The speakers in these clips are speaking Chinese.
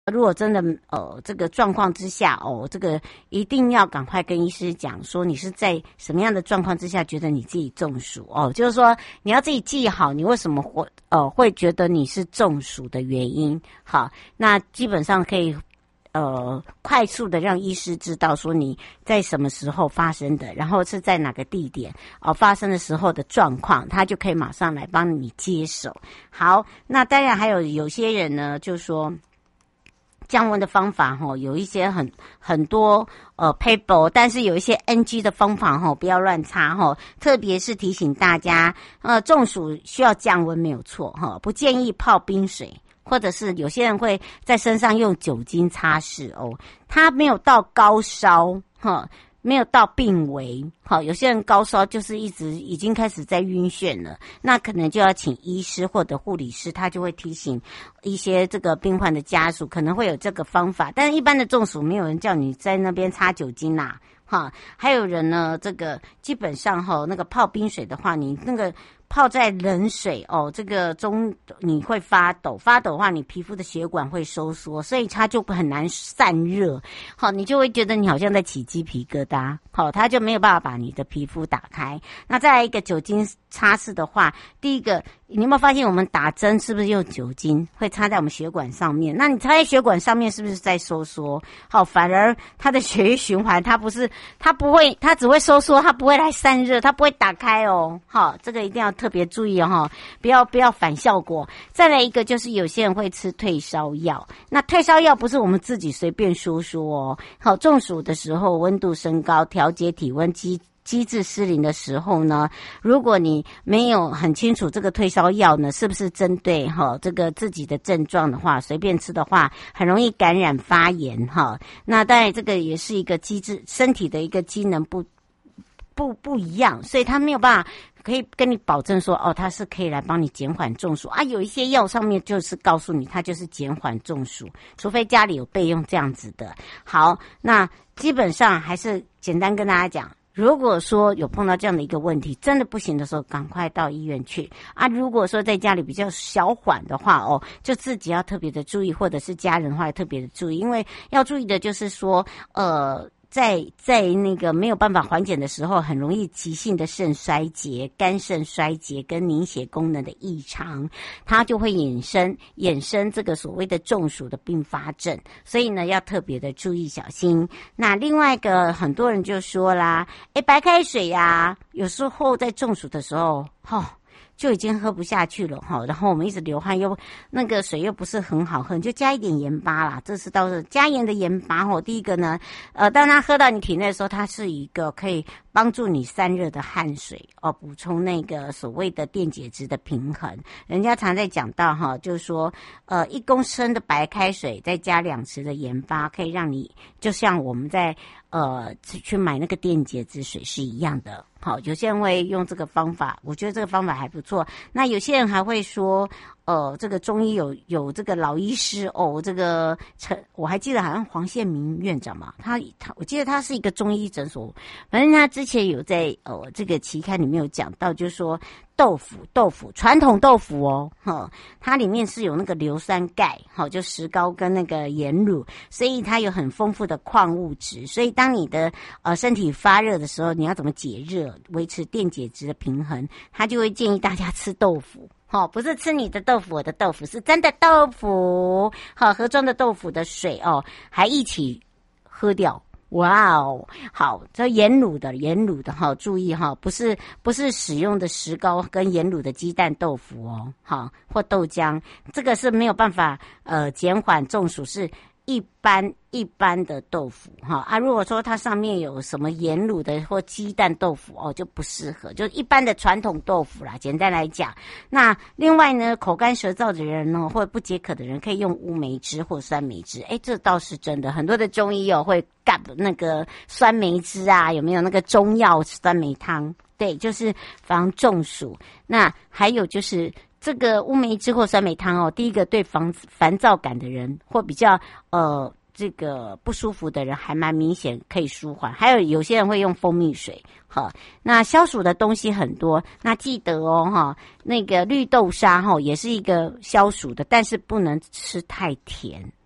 如果真的这个状况之下这个一定要赶快跟医师讲说你是在什么样的状况之下觉得你自己中暑就是说你要自己记好你为什么会觉得你是中暑的原因。好，那基本上可以快速的让医师知道说你在什么时候发生的，然后是在哪个地点发生的时候的状况，他就可以马上来帮你接手。好，那当然还有些人呢就说降温的方法有一些很多paper， 但是有一些 NG 的方法不要乱擦特别是提醒大家中暑需要降温没有错不建议泡冰水，或者是有些人会在身上用酒精擦拭它没有到高烧没有到病危有些人高烧就是已经开始在晕眩了，那可能就要请医师或者护理师，他就会提醒一些这个病患的家属可能会有这个方法，但是一般的中暑没有人叫你在那边擦酒精啦还有人呢这个基本上那个泡冰水的话，你那个泡在冷水这个你会发抖的话你皮肤的血管会收缩，所以它就很难散热你就会觉得你好像在起鸡皮疙瘩它就没有办法把你的皮肤打开。那再来一个酒精擦拭的话，第一个你有没有发现我们打针是不是用酒精会擦在我们血管上面，那你擦在血管上面是不是在收缩反而它的血液循环它只会收缩，它不会来散热，它不会打开这个一定要特别注意不要反效果。再来一个就是有些人会吃退烧药，那退烧药不是我们自己随便说中暑的时候温度升高调节体温机制失灵的时候呢，如果你没有很清楚这个退烧药呢是不是针对这个自己的症状的话，随便吃的话很容易感染发炎那当然这个也是一个机制，身体的一个机能不一样，所以他没有办法可以跟你保证说它是可以来帮你减缓中暑有一些药上面就是告诉你它就是减缓中暑，除非家里有备用这样子的。好，那基本上还是简单跟大家讲，如果说有碰到这样的一个问题真的不行的时候赶快到医院去如果说在家里比较小缓的话就自己要特别的注意，或者是家人的话要特别的注意，因为要注意的就是说在那个没有办法缓解的时候，很容易急性的肾衰竭、肝肾衰竭跟凝血功能的异常，它就会衍生这个所谓的中暑的并发症，所以呢要特别的注意小心。那另外一个很多人就说啦白开水有时候在中暑的时候就已经喝不下去了然后我们一直流汗，又那个水又不是很好喝，你就加一点盐巴啦。这是倒是加盐的盐巴第一个呢当它喝到你体内的时候，它是一个可以帮助你散热的汗水补充那个所谓的电解质的平衡。人家常在讲到就是说1公升的白开水再加2匙的盐巴，可以让你就像我们在去买那个电解质水是一样的。有些人会用这个方法，我觉得这个方法还不错。那有些人还会说这个中医有这个老医师这个我还记得好像黄宪明院长嘛，我记得他是一个中医诊所，反正他之前有在这个期刊里面有讲到，就是说豆腐传统豆腐它里面是有那个硫酸钙就石膏跟那个盐乳，所以它有很丰富的矿物质，所以当你的身体发热的时候，你要怎么解热维持电解质的平衡，他就会建议大家吃豆腐不是吃你的豆腐我的豆腐，是真的豆腐盒装的豆腐的水还一起喝掉。哇好，这盐卤的注意不是使用的石膏跟盐卤的鸡蛋豆腐或豆浆，这个是没有办法减缓中暑，是一般的豆腐如果说它上面有什么盐卤的或鸡蛋豆腐就不适合，就一般的传统豆腐啦，简单来讲。那另外呢，口干舌燥的人呢，或者不解渴的人可以用乌梅汁或酸梅汁，这倒是真的，很多的中医会干那个酸梅汁有没有那个中药酸梅汤，对，就是防中暑。那还有就是这个乌梅汁或酸梅汤第一个对烦躁感的人或比较这个不舒服的人还蛮明显可以舒缓。还有些人会用蜂蜜水那消暑的东西很多，那记得那个绿豆沙也是一个消暑的，但是不能吃太甜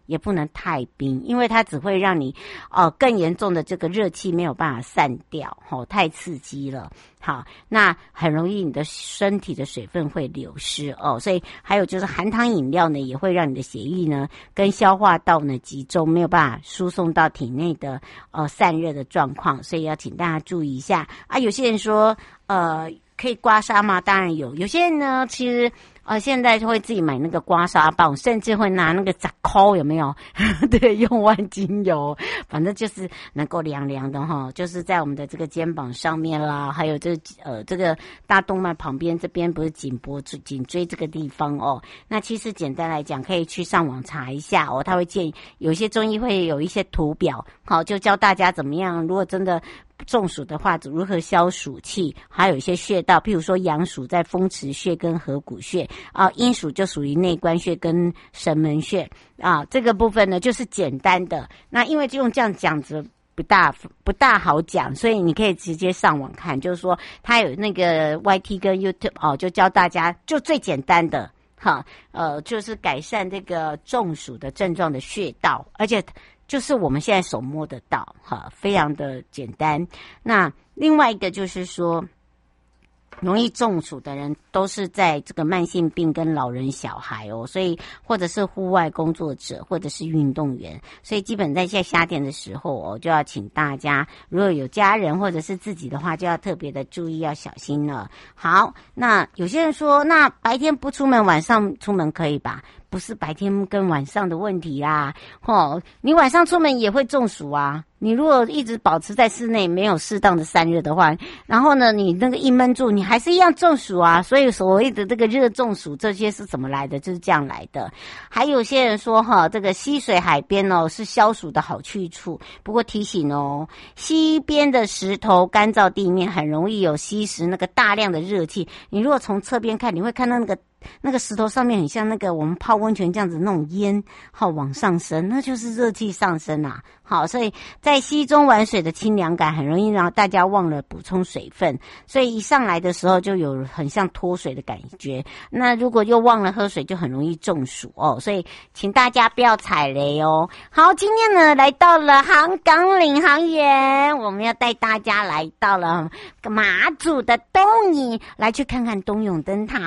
也不能太冰，因为它只会让你更严重的这个热气没有办法散掉，太刺激了。好，那很容易你的身体的水分会流失所以还有就是含糖饮料呢，也会让你的血液呢跟消化道呢集中，没有办法输送到体内的散热的状况，所以要请大家注意一下啊。有些人说可以刮痧吗？当然有。有些人呢，其实现在就会自己买那个刮痧棒，甚至会拿那个10块有没有？对，用万精油，反正就是能够凉凉的哈，就是在我们的这个肩膀上面啦，还有这个大动脉旁边这边不是颈椎这个地方那其实简单来讲，可以去上网查一下他会建议有些中医会有一些图表，好，就教大家怎么样，如果真的中暑的话，如何消暑气，还有一些穴道，譬如说阳暑在风池穴跟合谷穴阴暑就属于内关穴跟神门穴这个部分呢就是简单的。那因为就用这样讲着不大好讲，所以你可以直接上网看，就是说它有那个 YT 跟 YouTube 就教大家就最简单的就是改善这个中暑的症状的穴道，而且就是我们现在手摸得到非常的简单。那另外一个就是说，容易中暑的人都是在这个慢性病跟老人小孩所以或者是户外工作者或者是运动员，所以基本在夏天的时候就要请大家，如果有家人或者是自己的话，就要特别的注意，要小心了。好，那有些人说，那白天不出门，晚上出门可以吧？不是白天跟晚上的问题啦，你晚上出门也会中暑啊。你如果一直保持在室内，没有适当的散热的话，然后呢，你那个一闷住，你还是一样中暑啊。所以所谓的这个热中暑，这些是怎么来的？就是这样来的。还有些人说这个溪水海边是消暑的好去处，不过提醒溪边的石头干燥地面很容易有吸食那个大量的热气。你如果从侧边看，你会看到那个石头上面很像那个我们泡温泉这样子那种烟往上升，那就是热气上升啊。好，所以在溪中玩水的清凉感很容易让大家忘了补充水分，所以一上来的时候就有很像脱水的感觉。那如果又忘了喝水，就很容易中暑所以请大家不要踩雷好，今天呢来到了航港领航员，我们要带大家来到了马祖的东引，来去看看东涌灯塔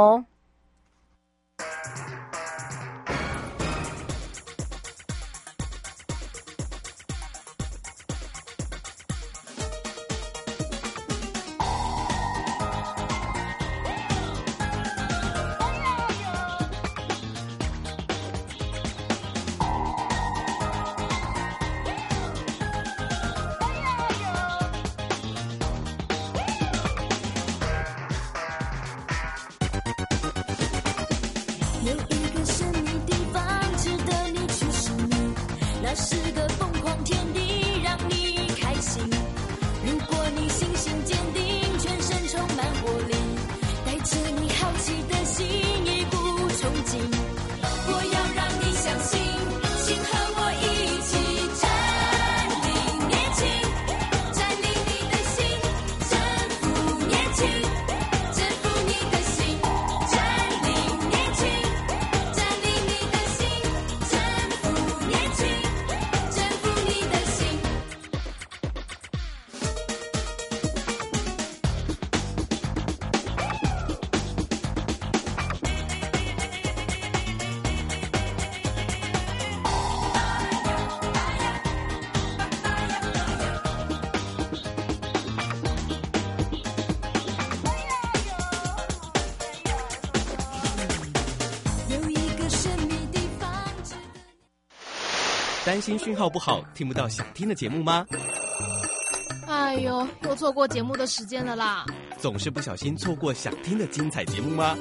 担心讯号不好，听不到想听的节目吗？ 哎呦，又错过节目的时间了啦！ 总是不小心错过想听的精彩节目吗？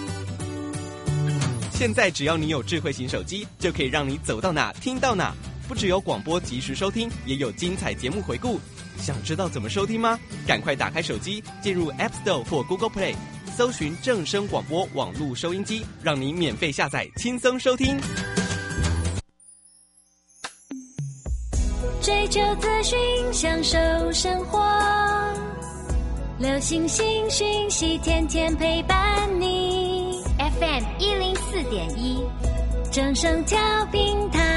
现在只要你有智慧型手机，就可以让你走到哪听到哪。不只有广播及时收听，也有精彩节目回顾。想知道怎么收听吗？赶快打开手机，进入 App Store 或 Google Play， 搜寻正声广播网络收音机，让你免费下载，轻松收听。 追求资讯，享受生活，流行新讯息，天天陪伴你。FM 104.1， 正声调频台。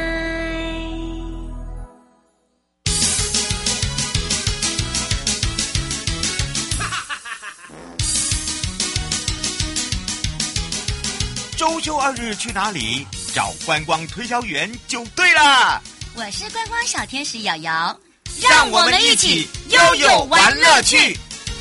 周休2日去哪里？找观光推销员就对了。 我是观光小天使瑶瑶， 让我们一起悠悠玩乐趣。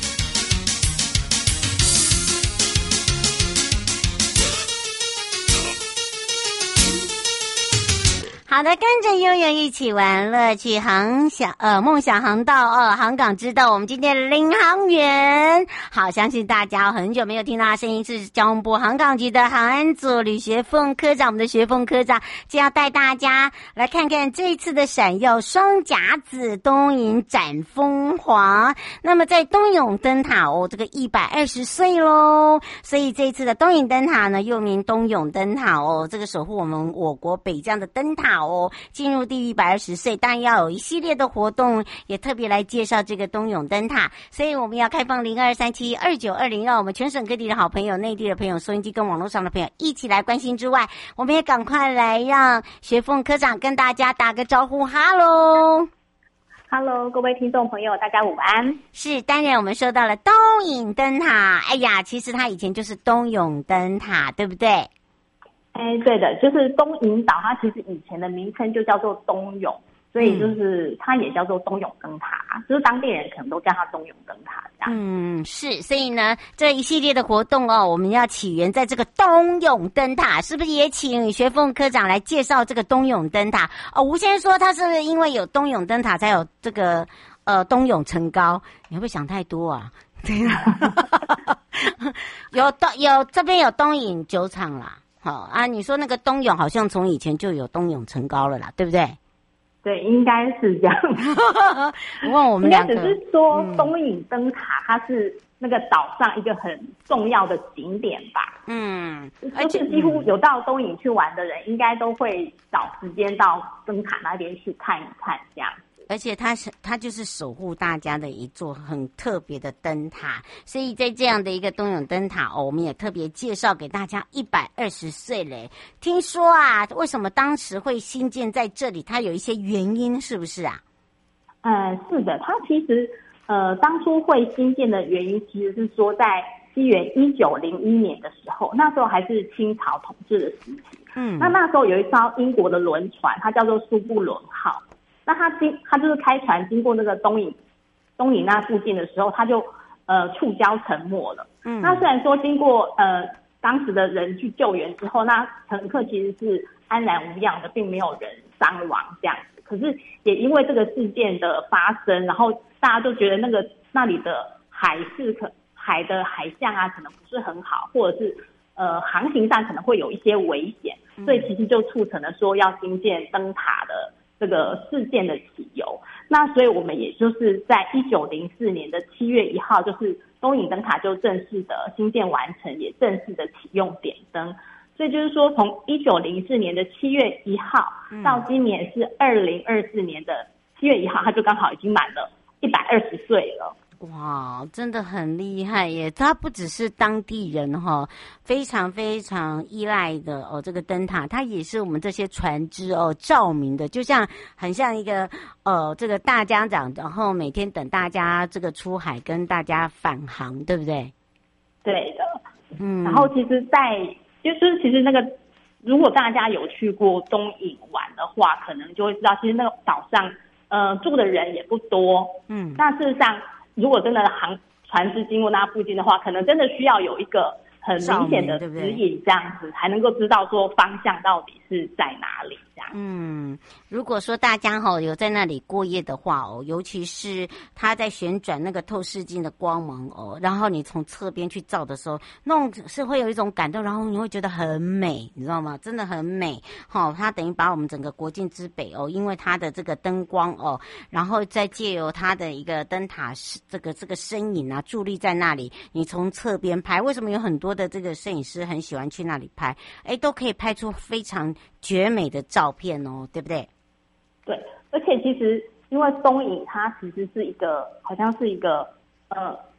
好的，跟着悠悠一起玩乐趣梦想航道航港之道，我们今天的领航员，好，相信大家很久没有听到他声音，是交通部航港局的航安组吕学凤科长，我们的学凤科长就要带大家来看看这一次的闪耀双甲子东引展风华。那么在东涌灯塔这个120岁咯，所以这一次的东引灯塔呢，又名东涌灯塔这个守护我们我国北疆的灯塔进入第120岁，当然要有一系列的活动，也特别来介绍这个东涌灯塔。所以我们要开放02372920，让我们全省各地的好朋友、内地的朋友、收音机跟网络上的朋友一起来关心之外，我们也赶快来让学凤科长跟大家打个招呼。哈喽， 各位听众朋友，大家午安。 是，当然我们说到了东引灯塔，哎呀，其实它以前就是东涌灯塔，对不对？ 对的，就是东引岛，它其实以前的名称就叫做东涌，所以就是它也叫做东涌灯塔，就是当地人可能都叫它东涌灯塔这样。 是，所以呢，这一系列的活动我们要起源在这个东涌灯塔，是不是也请学凤科长来介绍这个东涌灯塔？吴先生说他是因为有东涌灯塔才有这个东涌城高，你会不会想太多啊？对啊，有这边有东引酒厂啦。好啊，你说那个东涌好像从以前就有东涌城高了啦，对不对？ 对，应该是这样。 我问我们两个， 应该只是说东引灯塔它是那个岛上一个很重要的景点吧。就是几乎有到东引去玩的人，应该都会找时间到灯塔那边去看一看这样。 而且它就是守护大家的一座很特别的灯塔，所以在这样的一个东涌灯塔我们也特别介绍给大家120岁嘞。听说啊，为什么当时会兴建在这里？它有一些原因，是不是啊？ 是的，它其实当初会兴建的原因，其实是说在西元1901年的时候，那时候还是清朝统治的时期。那时候有一艘英国的轮船，它叫做苏布伦号。那他就是开船经过那个东引那附近的时候，他就触礁沉没了。那虽然说经过当时的人去救援之后，那乘客其实是安然无恙的，并没有人伤亡这样子。可是也因为这个事件的发生，然后大家就觉得那里的海的海象啊，可能不是很好，或者是航行上可能会有一些危险，所以其实就促成了说要兴建灯塔的这个事件的起由。那所以我们也就是在1904年的7月1号，就是东引灯塔就正式的兴建完成，也正式的启用点灯。所以就是说从1904年的7月1号到今年是2024年的7月1号，它就刚好已经满了120岁了。 哇，真的很厉害耶！他不只是当地人非常非常依赖的这个灯塔，它也是我们这些船只照明的，就像很像一个这个大家长，然后每天等大家这个出海跟大家返航，对不对？ 对的。然后其实就是其实那个如果大家有去过东引玩的话，可能就会知道，其实那个岛上住的人也不多。那事实上如果真的船只经过那附近的话，可能真的需要有一个很明显的指引，这样子才能够知道说方向到底是在哪里这样。 如果说大家有在那里过夜的话尤其是它在旋转那个透视镜的光芒然后你从侧边去照的时候，那种是会有一种感动，然后你会觉得很美，你知道吗？真的很美它等于把我们整个国境之北因为它的这个灯光然后再借由它的一个灯塔这个身影啊伫立在那里，你从侧边拍，为什么有很多的这个摄影师很喜欢去那里拍？都可以拍出非常绝美的照片对不对？ 对，而且其实因为东引它其实是一个好像是一个它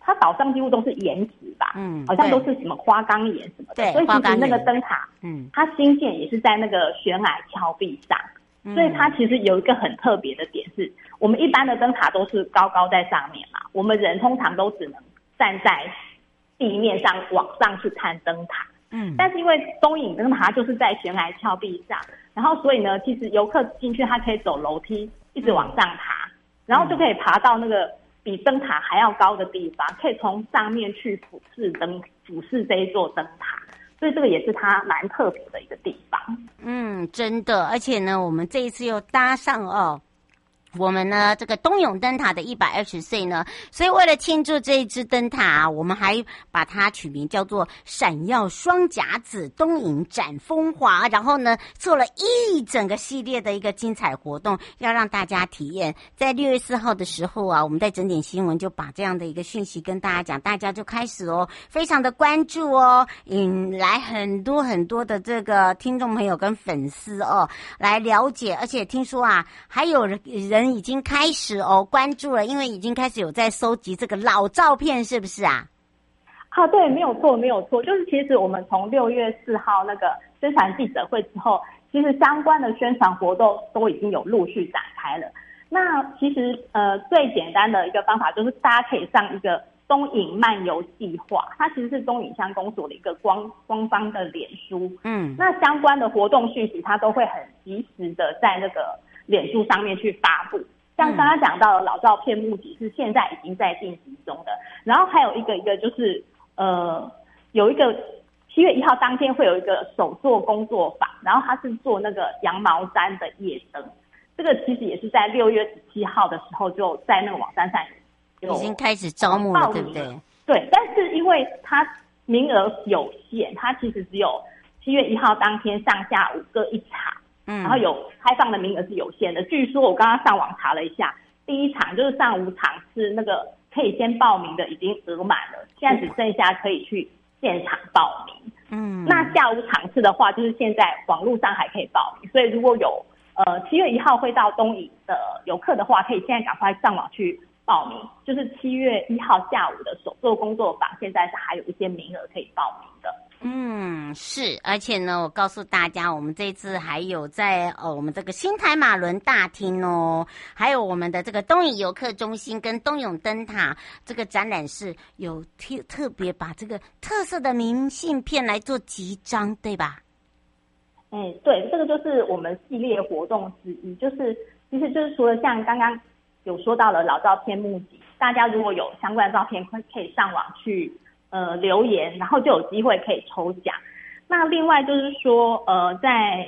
它岛上几乎都是岩石吧，好像都是什么花岗岩什么的， 对， 所以其实那个灯塔，它兴建也是在那个悬崖峭壁上，所以它其实有一个很特别的点是，我们一般的灯塔都是高高在上面嘛，我们人通常都只能站在地面上往上去看灯塔，但是因为东引灯塔就是在悬崖峭壁上，然后所以呢，其实游客进去他可以走楼梯一直往上爬，然后就可以爬到那个比灯塔还要高的地方，可以从上面去俯视这一座灯塔，所以这个也是它蛮特别的一个地方。 真的，而且呢，我们这一次又搭上我们呢这个东涌灯塔的120岁呢，所以为了庆祝这一支灯塔，我们还把它取名叫做闪耀双甲子东引展风华，然后呢做了一整个系列的一个精彩活动，要让大家体验。在6月4号的时候啊，我们在整点新闻就把这样的一个讯息跟大家讲，大家就开始非常的关注引来很多很多的这个听众朋友跟粉丝来了解，而且听说啊还有人已经开始关注了，因为已经开始有在收集这个老照片，是不是啊？ 对，没有错，就是其实我们从6月4号那个宣传记者会之后，其实相关的宣传活动都已经有陆续展开了。那其实最简单的一个方法就是大家可以上一个东引漫游计划，它其实是东引乡公所的一个官方的脸书，那相关的活动讯息它都会很及时的在那个脸书上面去发布，像刚刚讲到的老照片募集是现在已经在进行中的，然后还有一个就是有一个7月1号当天会有一个手作工作坊，然后他是做那个羊毛毡的夜灯，这个其实也是在6月17号的时候就在那个网站上已经开始招募了，对不对？ 对，但是因为它名额有限，它其实只有7月1号当天上下午各一场。然后有开放的名额是有限的，据说我刚刚上网查了一下，第一场就是上午场是那个可以先报名的已经额满了，现在只剩下可以去现场报名。那下午场次的话，就是现在网络上还可以报名，所以如果有7月1号会到东引的游客的话，可以现在赶快上网去报名，就是7月1号下午的手作工作坊，现在是还有一些名额可以报名的。 是，而且呢，我告诉大家，我们这次还有在我们这个新台马轮大厅还有我们的这个东引游客中心跟东涌灯塔这个展览室有特别把这个特色的明信片来做集章，对吧？ 对，这个就是我们系列活动之一，其实就是除了像刚刚有说到了老照片募集，大家如果有相关的照片可以上网去留言，然后就有机会可以抽奖。那另外就是说在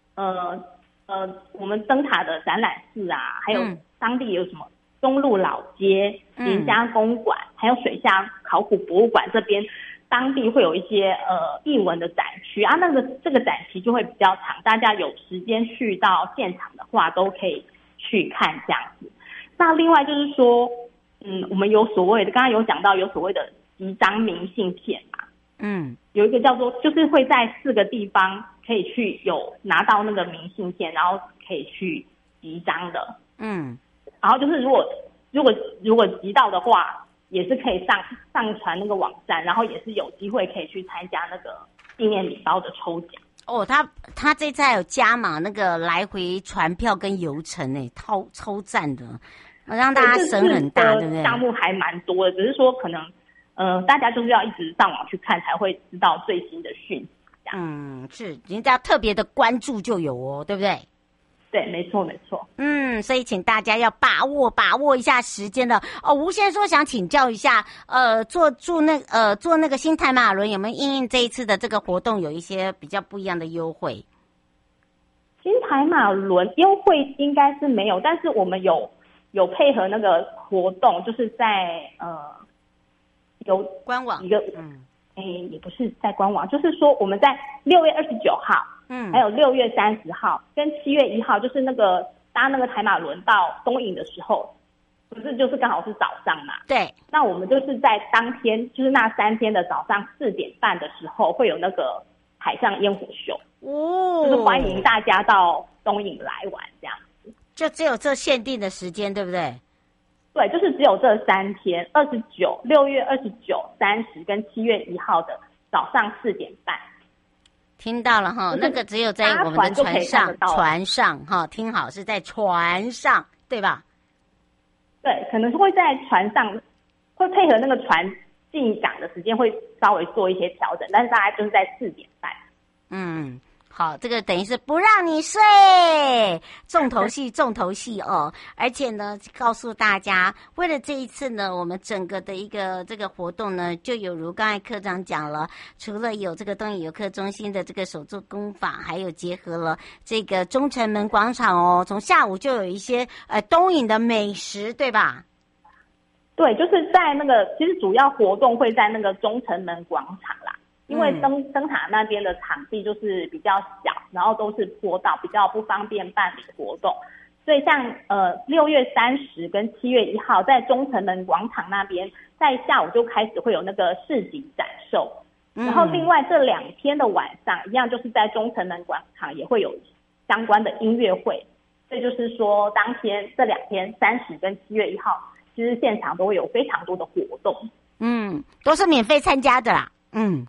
我们灯塔的展览室啊，还有当地有什么中路老街、林家公馆，还有水下考古博物馆这边，当地会有一些艺文的展区啊，这个展期就会比较长，大家有时间去到现场的话都可以去看这样子。那另外就是说我们有所谓的刚刚有讲到有所谓的集章明信片嘛，有一个叫做就是会在4个地方可以去有拿到那个明信片，然后可以去集章的，然后就是如果集到的话，也是可以上传那个网站，然后也是有机会可以去参加那个纪念礼包的抽奖。 他这次还有加码那个来回船票跟游程超赞的，让大家省很大，对不对？ 项目还蛮多的，只是说可能大家就是要一直上网去看才会知道最新的讯息。 是人家特别的关注就有对不对？ 对，没错。 所以请大家要把握一下时间的吴先生说想请教一下，做那个新台马轮有没有因应这一次的这个活动有一些比较不一样的优惠？ 新台马轮优惠应该是没有，但是我们有配合那个活动，就是在有官网一个也不是在官网，就是说我们在6月29号，还有6月30号跟7月1号，就是那个搭那个台马轮到东引的时候，不是就是刚好是早上嘛？对。那我们就是在当天，就是那3天的早上4点半的时候，会有那个海上烟火秀就是欢迎大家到东引来玩这样子。 就只有这限定的时间，对不对？ 对，就是只有这3天，6月29、30跟7月1号的早上4点半。 听到了哈，那个只有在我们的船上哈，听好是在船上，对吧？ 对，可能是会在船上，会配合那个船进港的时间会稍微做一些调整，但是大概就是在4点半。 嗯。好，这个等于是不让你睡，重头戏哦！而且呢，告诉大家，为了这一次呢，我们整个的一个这个活动呢，就有如刚才科长讲了，除了有这个东引游客中心的这个手作工坊，还有结合了这个中城门广场哦，从下午就有一些东引的美食，对吧？ 对，就是在那个，其实主要活动会在那个中城门广场啦。因为灯塔那边的场地就是比较小，然后都是坡道，比较不方便办理活动，所以像6月30跟7月1号在中城门广场那边，在下午就开始会有那个市集展售，然后另外这2天的晚上一样就是在中城门广场也会有相关的音乐会，所以就是说当天这2天30跟7月1号，其实现场都会有非常多的活动， 都是免费参加的啦，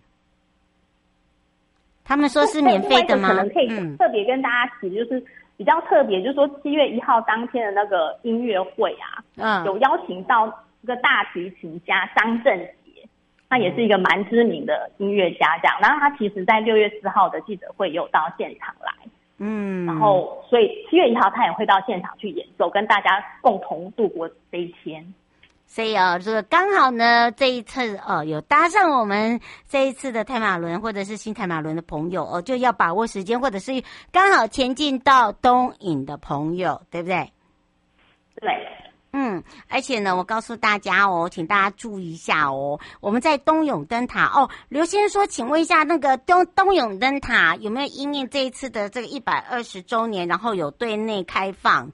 他们说是免费的吗？ 可能可以特别跟大家提，就是比较特别，就是说7月1号当天的那个音乐会啊，有邀请到这个大提琴家张正杰，他也是一个蛮知名的音乐家这样。然后他其实在6月4号的记者会有到现场来，然后所以7月1号他也会到现场去演奏，跟大家共同度过这一天。 所以这个刚好呢，这一次有搭上我们这一次的泰马轮或者是新泰马轮的朋友就要把握时间，或者是刚好前进到东引的朋友，对不对？ 对。 而且呢，我告诉大家请大家注意一下我们在东涌灯塔刘先生说，请问一下那个东涌灯塔有没有因应这一次的这个120周年，然后有对内开放？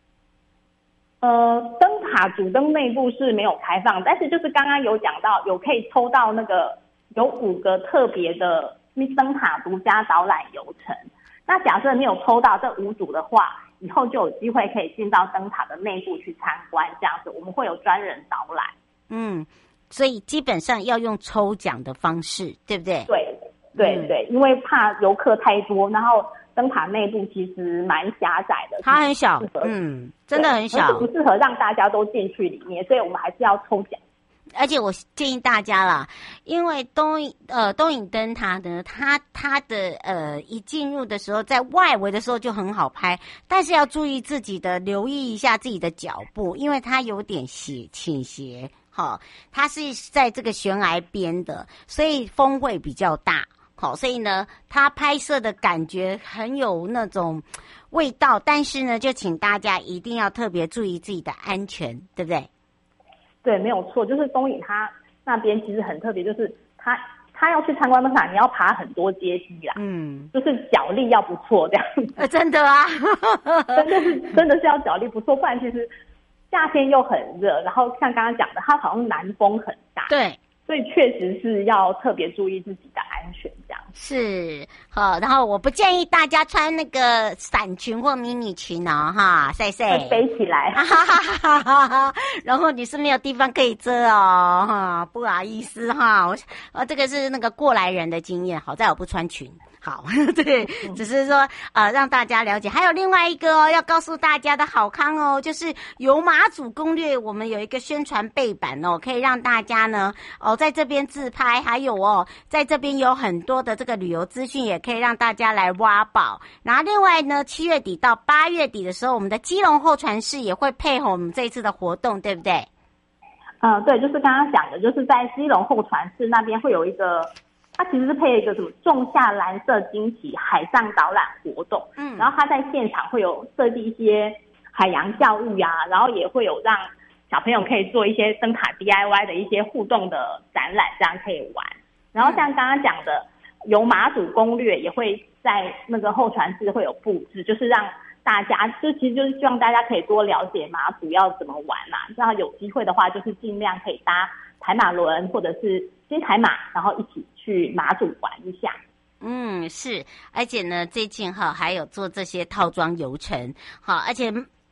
灯塔主灯内部是没有开放，但是就是刚刚有讲到，有可以抽到那个有5个特别的灯塔独家导览游程。那假设没有抽到这5组的话，以后就有机会可以进到灯塔的内部去参观，这样子我们会有专人导览。 所以基本上要用抽奖的方式，对不对？ 对，因为怕游客太多，然后灯塔内部其实蛮狭窄的， 它很小，真的很小， 不适合让大家都进去里面，所以我们还是要抽奖。 而且我建议大家啦，因为东引灯塔呢，它的一进入的时候，在外围的时候就很好拍，但是要注意自己的，留意一下自己的脚步，因为它有点倾斜，它是在这个悬崖边的，所以风会比较大。所以呢，它拍摄的感觉很有那种味道，但是呢，就请大家一定要特别注意自己的安全，对不对？ 对，没有错，就是东引它那边其实很特别，就是它要去参观灯塔，你要爬很多阶梯啦，就是脚力要不错这样子。 真的啊， 真的是要脚力不错，不然其实夏天又很热，然后像刚刚讲的，它好像南风很大， 对。 所以确实是要特别注意自己的安全，这样是好。然后我不建议大家穿那个伞裙或迷你裙晒晒会飞起来， 然后你是没有地方可以遮不好意思这个是那个过来人的经验，好在我不穿裙。好，对，只是说让大家了解。还有另外一个要告诉大家的好康就是游马祖攻略，我们有一个宣传背板可以让大家呢在这边自拍，还有在这边有很多的这个旅游资讯，也可以让大家来挖宝。然后另外呢，7月底到8月底的时候，我们的基隆候船室也会配合我们这一次的活动，对不对？ 对，就是刚刚讲的，就是在基隆候船室那边会有一个。它其实是配了一个什么仲夏蓝色惊喜海上导览活动，然后它在现场会有设计一些海洋教育然后也会有让小朋友可以做一些灯塔 DIY 的一些互动的展览，这样可以玩。然后像刚刚讲的游马祖攻略也会在那个候船室会有布置，就是让大家其实就是希望大家可以多了解马祖要怎么玩然后有机会的话就是尽量可以搭台马轮或者是新台马，然后一起去马祖玩一下。是， 而且呢最近还有做这些套装游程而且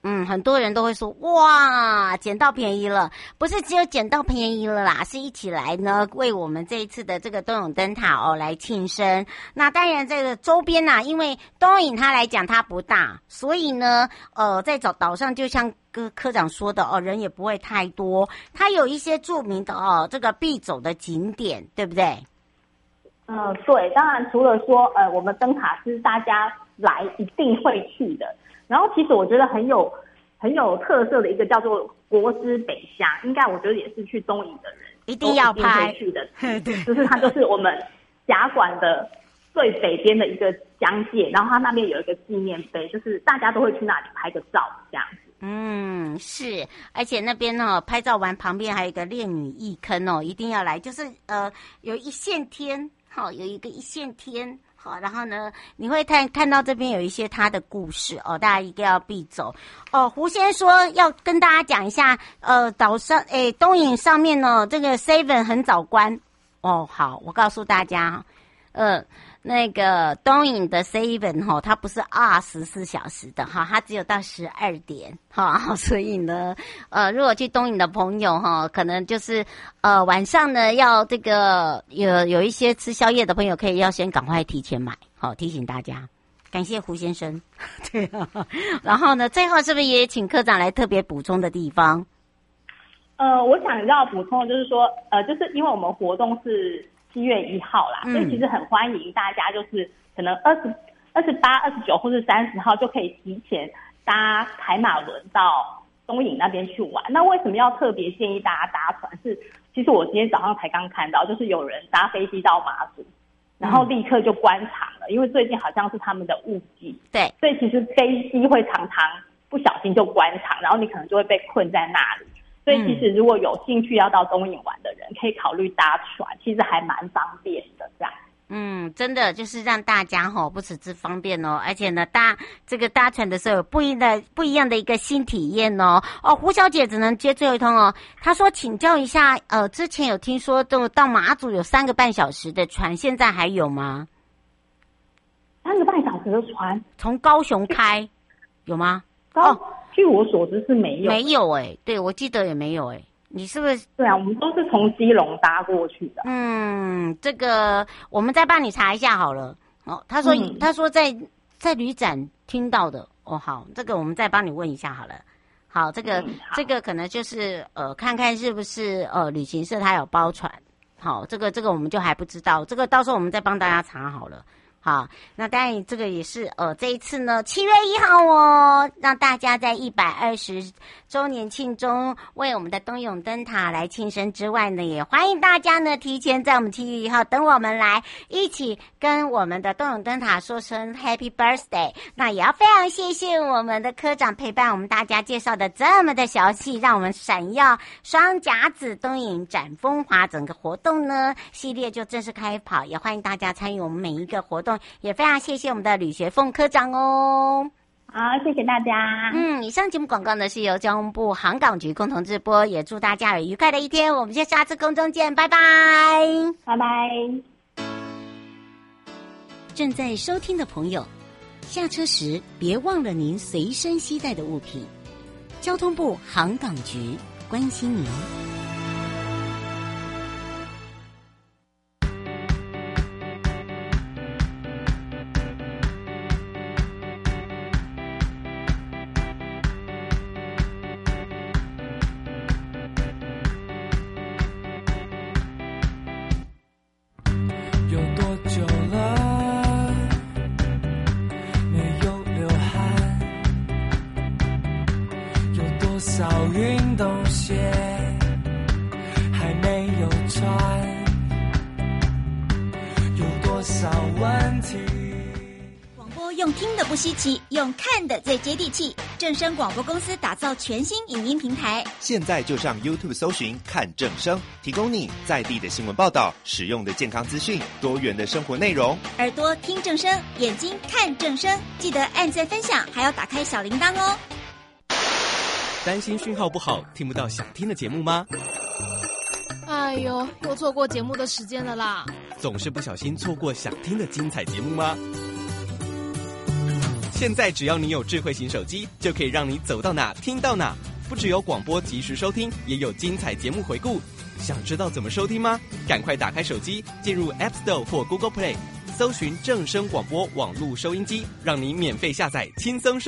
很多人都会说哇，捡到便宜了，不是只有捡到便宜了啦，是一起来呢为我们这一次的这个东涌灯塔来庆生。那当然这个周边啊，因为东引它来讲它不大，所以呢在岛上就像科长说的人也不会太多，它有一些著名的这个必走的景点，对不对？ 对，当然除了说我们灯塔是大家来一定会去的。然后其实我觉得很有特色的一个叫做国之北乡，应该我觉得也是去东引的人一定要拍去的， 对， 就是它就是我们甲馆的最北边的一个疆界，然后它那边有一个纪念碑，就是大家都会去那里拍个照这样子。 是，而且那边拍照完旁边还有一个烈女一坑一定要来，就是有一线天，有一个一线天。好，然后呢，你会看到这边有一些他的故事大家一定要必走胡先说要跟大家讲一下，岛上东引上面呢，这个 7 很早关好，我告诉大家那个东引的 7它不是24小时的它只有到12点所以呢如果去东引的朋友可能就是晚上呢要这个有一些吃宵夜的朋友可以要先赶快提前买提醒大家。感谢胡先生对然后呢最后是不是也请科长来特别补充的地方？ 我想要补充的就是说就是因为我们活动是7月1号啦，所以其实很欢迎大家，就是可能28、29或是30号就可以提前搭台马轮到东引那边去玩。那为什么要特别建议大家搭船？是其实我今天早上才刚看到，就是有人搭飞机到马祖，然后立刻就关场了，因为最近好像是他们的雾季， 对， 所以其实飞机会常常不小心就关场，然后你可能就会被困在那里。所以其实如果有兴趣要到东引玩的人，可以考虑搭船，其实还蛮方便的这样。 真的就是让大家不只是方便而且呢搭船的时候有不一样的一个新体验胡小姐只能接最后一通她说请教一下之前有听说到马祖有3个半小时的船，现在还有吗 ？3个半小时的船从高雄开有吗？ 据我所知是没有， 对，我记得也没有你是不是？ 对啊，我们都是从基隆搭过去的。 这个我们再帮你查一下好了。他说在旅展听到的好，这个我们再帮你问一下好了。好，这个可能就是看看是不是旅行社他有包船。好，这个我们就还不知道，这个到时候我们再帮大家查好了。好，那当然这个也是这一次呢7月1号让大家在120周年庆中为我们的东涌灯塔来庆生之外呢，也欢迎大家呢提前在我们7月1号等我们来一起跟我们的东涌灯塔说声 Happy Birthday。 那也要非常谢谢我们的科长陪伴我们大家介绍的这么的详细，让我们闪耀双甲子东引展风华整个活动呢系列就正式开跑，也欢迎大家参与我们每一个活动，也非常谢谢我们的吕学凤科长好，谢谢大家。 以上节目广告呢是由交通部航港局共同直播，也祝大家有愉快的一天，我们就下次空中见，拜拜， 拜拜。 正在收听的朋友，下车时别忘了您随身携带的物品。交通部航港局关心您。 不稀奇，用看的最接地气。正声广播公司打造全新影音平台， 现在就上 YouTube 搜寻看正声，提供你在地的新闻报道、实用的健康资讯、多元的生活内容。 耳朵听正声，眼睛看正声，记得按赞分享，还要打开小铃铛哦。 担心讯号不好，听不到想听的节目吗？ 哎呦，又错过节目的时间了啦！ 总是不小心错过想听的精彩节目吗？ 现在只要你有智慧型手机，就可以让你走到哪听到哪。不只有广播及时收听，也有精彩节目回顾。想知道怎么收听吗？赶快打开手机，进入 App Store 或 Google Play， 搜寻正声广播网络收音机，让你免费下载，轻松收